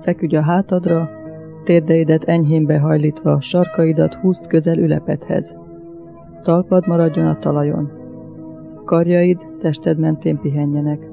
Feküdj a hátadra, térdeidet enyhén behajlítva, sarkaidat húzd közel ülepedhez. Talpad maradjon a talajon. Karjaid tested mentén pihenjenek.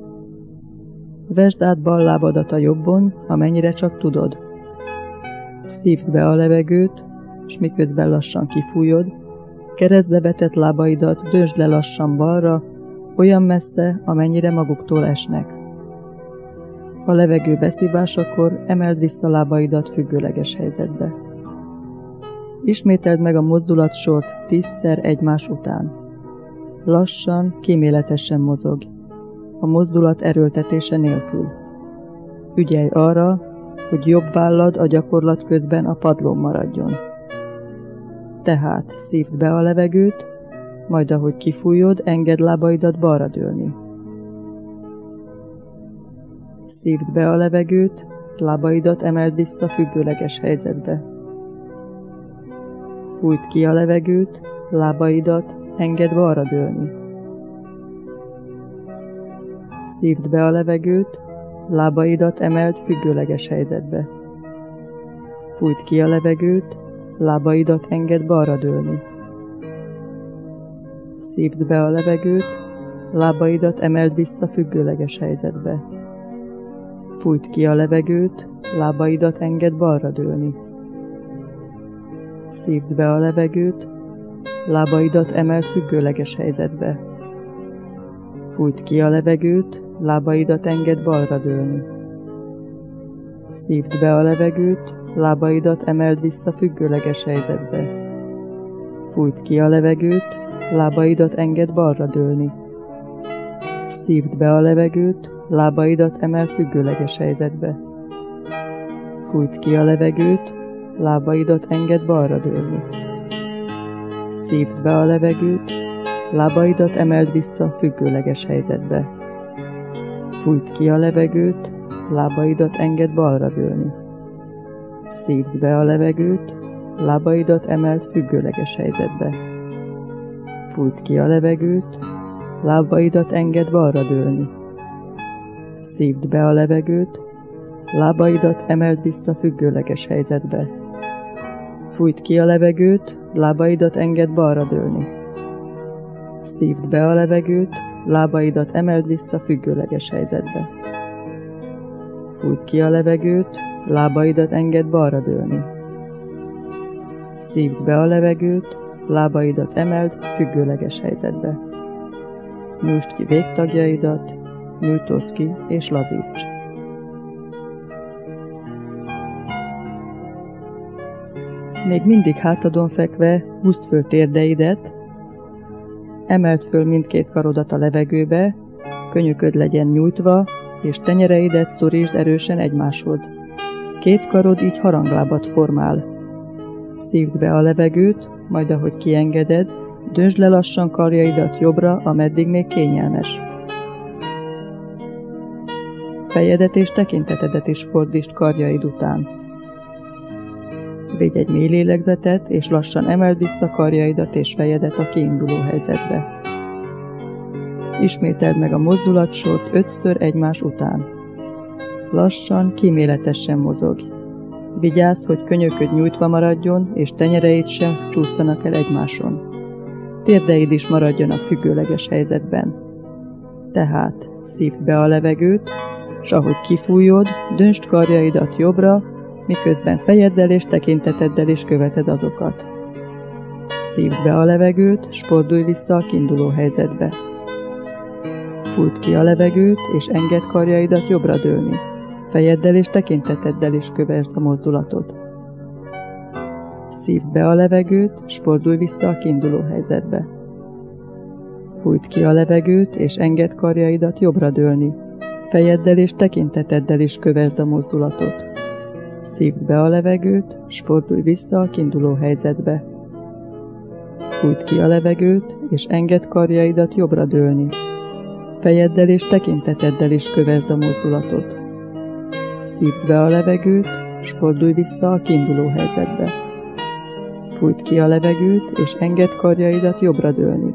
Vesd át bal lábadat a jobbon, amennyire csak tudod. Szívd be a levegőt, s miközben lassan kifújod, keresztbe vetett lábaidat döntsd le lassan balra, olyan messze, amennyire maguktól esnek. A levegő beszívásakor emeld vissza lábaidat függőleges helyzetbe. Ismételd meg a mozdulatsort 10-szer egymás után. Lassan, kíméletesen mozogj, a mozdulat erőltetése nélkül. Ügyelj arra, hogy jobb vállad a gyakorlat közben a padlón maradjon. Tehát szívd be a levegőt, majd ahogy kifújod, engedd lábaidat balra dőlni. Szívd be a levegőt, lábaidat emeld vissza függőleges helyzetbe. Fújdd ki a levegőt, lábaidat engedd balra dőlni. Szívd be a levegőt, lábaidat emeld függőleges helyzetbe. Fújdd ki a levegőt, lábaidat engedd balra dőlni. Szívd be a levegőt, lábaidat emeld vissza függőleges helyzetbe. Fújdd ki a levegőt, lábaidat engedd balra dőlni. Szívd be a levegőt, lábaidat emeld függőleges helyzetbe. Fújdd ki a levegőt, lábaidat engedd balra dőlni. Szívd be a levegőt, lábaidat emeld vissza függőleges helyzetbe. Fújdd ki a levegőt, lábaidat engedd balra dőlni. Szívd be a levegőt, lábaidat emeld függőleges helyzetbe. Fújdd ki a levegőt, lábaidat engedd balra dőlni. Szívd be a levegőt, lábaidat emeld vissza függőleges helyzetbe. Fújdd ki a levegőt, lábaidat engedd balra dőlni. Szívd be a levegőt, lábaidat emeld függőleges helyzetbe. Fújdd ki a levegőt, lábaidat engedd balra dőlni. Szívd be a levegőt, lábaidat emeld vissza függőleges helyzetbe. Fújdd ki a levegőt, lábaidat engedd balra dőlni. Szívd be a levegőt, lábaidat emeld vissza függőleges helyzetbe. Fújdd ki a levegőt, lábaidat engedd balra dőlni. Szívd be a levegőt, lábaidat emeld függőleges helyzetbe. Nyújtsd ki végtagjaidat, nyújtózz ki és lazíts. Még mindig hátadon fekve húzd föl térdeidet, emeld föl mindkét karodat a levegőbe, könyököd legyen nyújtva, és tenyereidet szorítsd erősen egymáshoz. Két karod így haranglábat formál. Szívd be a levegőt, majd ahogy kiengeded, döntsd le lassan karjaidat jobbra, ameddig még kényelmes. Fejedet és tekintetedet is fordítsd karjaid után. Védj egy mély lélegzetet, és lassan emeld vissza karjaidat és fejedet a kiinduló helyzetbe. Ismételd meg a mozdulatsort 5-ször egymás után. Lassan, kíméletesen mozogj. Vigyázz, hogy könyököd nyújtva maradjon, és tenyereid sem csússzanak el egymáson. Térdeid is maradjanak függőleges helyzetben. Tehát szívd be a levegőt, s ahogy kifújod, döntsd karjaidat jobbra, miközben fejeddel és tekinteteddel is követed azokat. Szívd be a levegőt, s fordulj vissza a kiinduló helyzetbe. Fújdd ki a levegőt, és engedd karjaidat jobbra dőlni. Fejeddel és tekinteteddel is kövesd a mozdulatot. Szívd be a levegőt, s fordulj vissza a kiinduló helyzetbe. Fújdd ki a levegőt, és engedd karjaidat jobbra dőlni. Fejeddel és tekinteteddel is kövesd a mozdulatot. Szívd be a levegőt, s fordulj vissza a kiinduló helyzetbe. Fújdd ki a levegőt, és engedd karjaidat jobbra dőlni. Fejeddel és tekinteteddel is kövesd a mozdulatot. Szívd be a levegőt, s fordulj vissza a kiinduló helyzetbe. Fújdd ki a levegőt, és engedd karjaidat jobbra dőlni.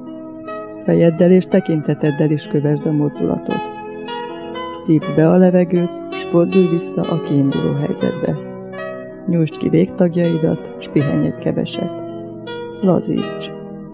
Fejeddel és tekinteteddel is kövesd a mozdulatot. Szívd be a levegőt, s fordulj vissza a kiinduló helyzetbe. Nyújtsd ki végtagjaidat, s pihenj egy keveset. Lazíts!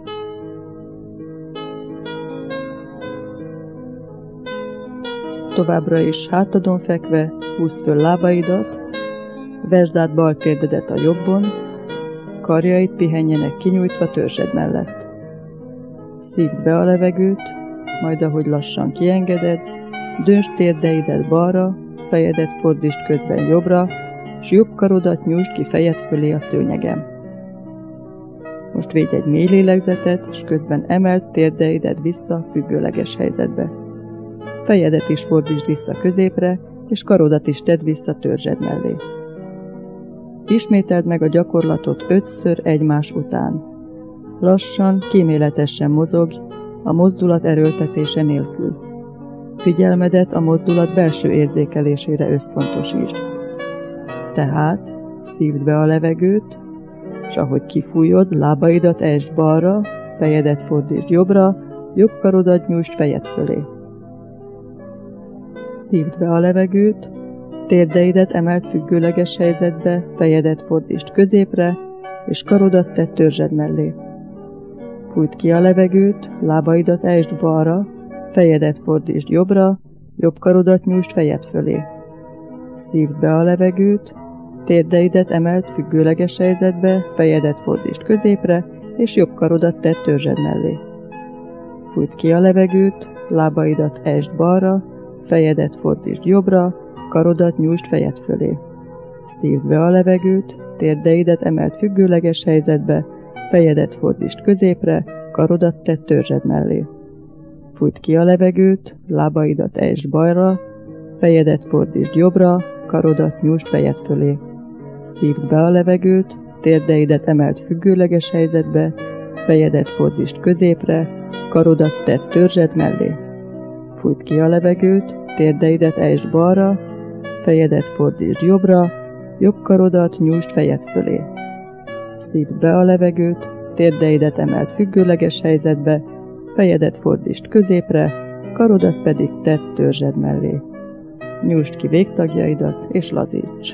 Továbbra is hátadon fekve, húzd föl lábaidat, vesd át bal térdedet a jobbon, karjaid pihenjenek kinyújtva törzsed mellett. Szívd be a levegőt, majd ahogy lassan kiengeded, döntsd térdeidet balra, fejedet fordítsd közben jobbra, s jobb karodat nyújtsd ki fejed fölé a szőnyegen. Most védj egy mély lélegzetet, s közben emeld térdeidet vissza függőleges helyzetbe. Fejedet is fordítsd vissza középre, és karodat is tedd vissza törzsed mellé. Ismételd meg a gyakorlatot 5-ször egymás után. Lassan, kíméletesen mozogj, a mozdulat erőltetése nélkül. Figyelmedet a mozdulat belső érzékelésére összpontosítsd. Tehát szívd be a levegőt, s ahogy kifújod, lábaidat esd balra, fejedet fordítsd jobbra, jobb karodat nyújtsd fejed fölé. Szívd be a levegőt, térdeidet emeld függőleges helyzetbe, fejedet fordítsd középre, és karodat tedd törzsed mellé. Fújt ki a levegőt, lábaidat esd balra, fejedet fordítsd jobbra, jobb karodat nyújtsd fejed fölé. Szívd be a levegőt, térdeidet emeld függőleges helyzetbe, fejedet fordítsd középre, és jobb karodat tedd törzsed mellé. Fújt ki a levegőt, lábaidat esd balra, fejedet fordítsd jobbra, karodat nyújtsd fejed fölé. Szívd be a levegőt, térdeidet emeld függőleges helyzetbe, fejedet fordítsd középre, karodat tedd törzsed mellé. Fújt ki a levegőt, lábaidat esd balra, fejedet fordítsd jobbra, karodat nyújtsd fejed fölé. Szívd be a levegőt, térdeidet emeld függőleges helyzetbe, fejedet fordítsd középre, karodat tedd törzsed mellé. Fújt ki a levegőt, térdeidet esd balra, fejedet fordítsd jobbra, jobb karodat nyújtsd fejed fölé. Szívd be a levegőt, térdeidet emeld függőleges helyzetbe, fejedet fordítsd középre, karodat pedig tedd törzsed mellé. Nyújtsd ki végtagjaidat és lazíts!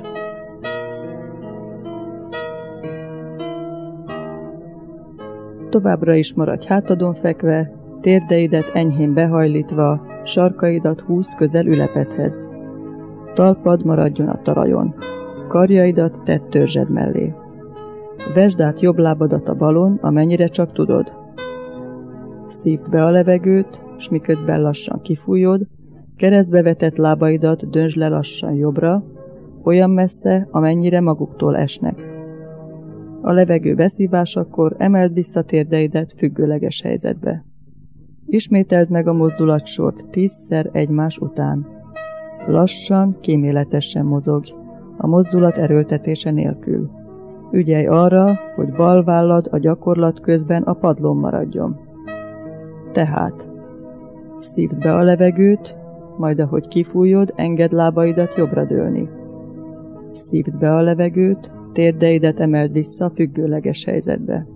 Továbbra is maradj hátadon fekve, térdeidet enyhén behajlítva, sarkaidat húzd közel ülepedhez. Talpad maradjon a talajon. Karjaidat tedd törzsed mellé. Vesd át jobb lábadat a balon, amennyire csak tudod. Szívd be a levegőt, s miközben lassan kifújod, keresztbe vetett lábaidat döntsd le lassan jobbra, olyan messze, amennyire maguktól esnek. A levegő beszívásakor emeld vissza térdeidet függőleges helyzetbe. Ismételd meg a mozdulatsort 10-szer egymás után. Lassan, kíméletesen mozogj, a mozdulat erőltetése nélkül. Ügyelj arra, hogy bal vállad a gyakorlat közben a padlón maradjon. Tehát szívd be a levegőt, majd ahogy kifújod, engedd lábaidat jobbra dőlni. Szívd be a levegőt, térdeidet emeld vissza függőleges helyzetbe.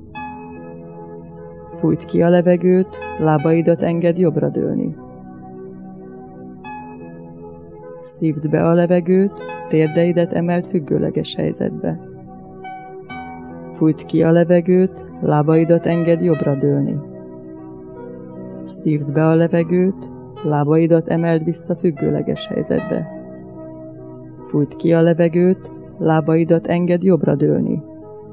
Fújt ki a levegőt, lábaidat engedd jobbra dőlni. Szívd be a levegőt, térdeidet emeld függőleges helyzetbe. Fújt ki a levegőt, lábaidat engedd jobbra dőlni. Szívd be a levegőt, lábaidat emeld vissza függőleges helyzetbe. Fújt ki a levegőt, lábaidat engedd jobbra dőlni.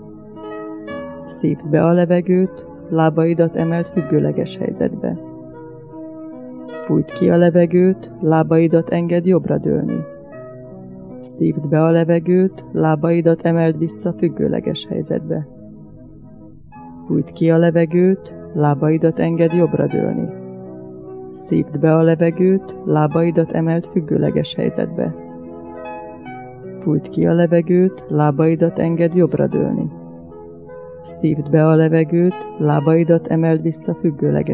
Szívd be a levegőt, lábaidat emeld függőleges helyzetbe. Fújt ki a levegőt, lábaidat engedd jobbra dőlni. Szívd be a levegőt, lábaidat emeld vissza függőleges helyzetbe. Fújt ki a levegőt, lábaidat engedd jobbra dőlni. Szívd be a levegőt, lábaidat emeld függőleges helyzetbe. Fújt ki a levegőt, lábaidat engedd jobbra dőlni. Szívd be a levegőt, lábaidat emeld vissza függőleges